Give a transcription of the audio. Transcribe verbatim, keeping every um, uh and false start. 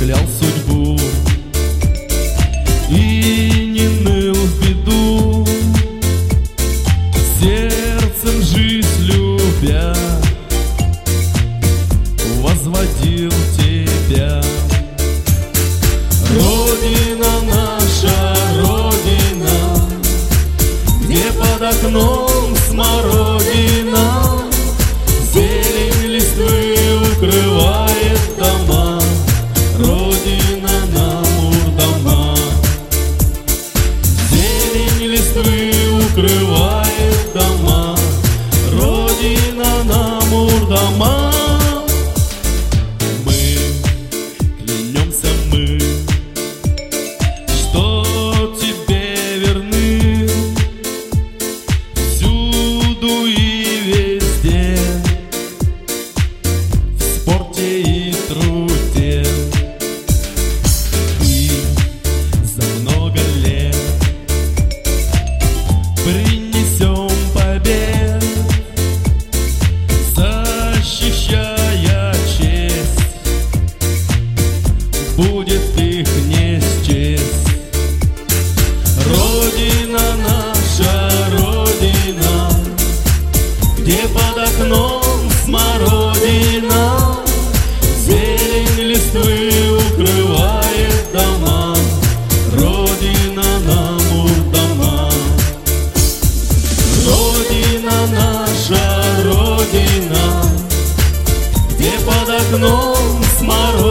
клял судьбу и не ныл в беду, сердцем жизнь любя возводил тебя. Родина наша, Родина, где под окном смородина, зелень листвы укрывает дома. Родина нам урдама, зелень листвы укрывает дома. Родина нам урдама. Мы клянемся, мы, что тебе верны всюду и везде, в спорте и труде. И за много лет принесем побед, защищая честь, будет их не счесть. Родина наша, Родина, где под окном смородина, зелень листвы укрывает дома. Родина нам урдама. Родина наша, Родина, где под окном смородина,